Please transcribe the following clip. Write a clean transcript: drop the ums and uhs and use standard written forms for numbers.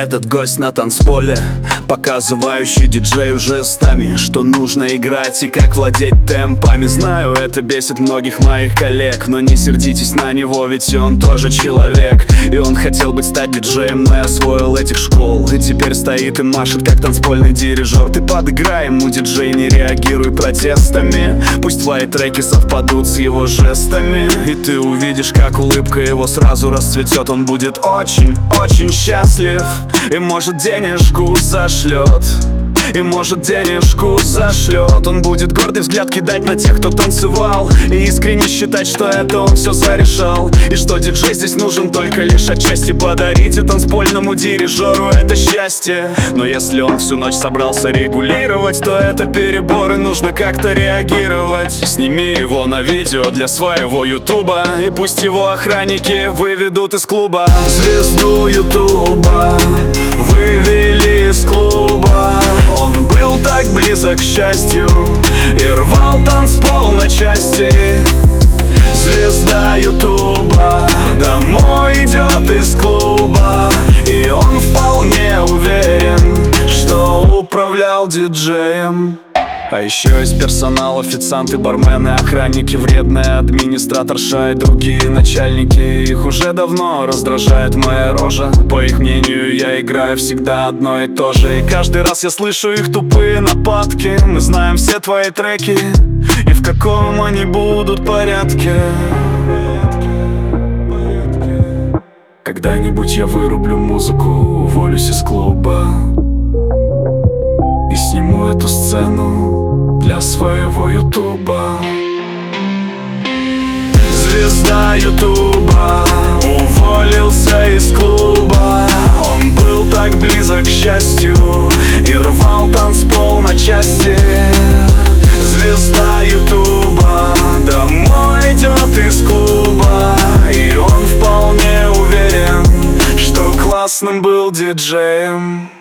Этот гость на танцполе, показывающий диджею жестами, что нужно играть и как владеть темпами. Знаю, это бесит многих моих коллег, но не сердитесь на него, ведь он тоже человек. И он хотел быть стать диджеем, но я освоил этих школ, и теперь стоит и машет, как танцпольный дирижер. Ты подыграй ему, диджей, не реагируй протестами. Пусть твои треки совпадут с его жестами, и ты увидишь, как улыбка его сразу расцветет. Он будет очень счастлив, и может денежку зашлет. И может денежку зашлет. Он будет гордый взгляд кидать на тех, кто танцевал, и искренне считать, что это он все зарешал. И что диджей здесь нужен только лишь отчасти. Подарите танцпольному дирижеру это счастье. Но если он всю ночь собрался регулировать, то это перебор, и нужно как-то реагировать. Сними его на видео для своего ютуба, и пусть его охранники выведут из клуба. Звезду ютуба вывели из клуба. Он был так близок к счастью и рвал танцпол на части. Звезда ютуба домой идет из клуба, и он вполне уверен, что управлял диджеем. А еще из персонала официанты, бармены, охранники, вредные администраторша и другие начальники. Их уже давно раздражает моя рожа. По их мнению, я играю всегда одно и то же, и каждый раз я слышу их тупые нападки. Мы знаем все твои треки и в каком они будут порядке. Когда-нибудь я вырублю музыку, уволюсь из клуба и сниму эту сцену для своего ютуба. Звезда ютуба уволился из клуба. Он был так близок к счастью и рвал танцпол на части. Звезда ютуба домой идет из клуба, и он вполне уверен, что классным был диджеем.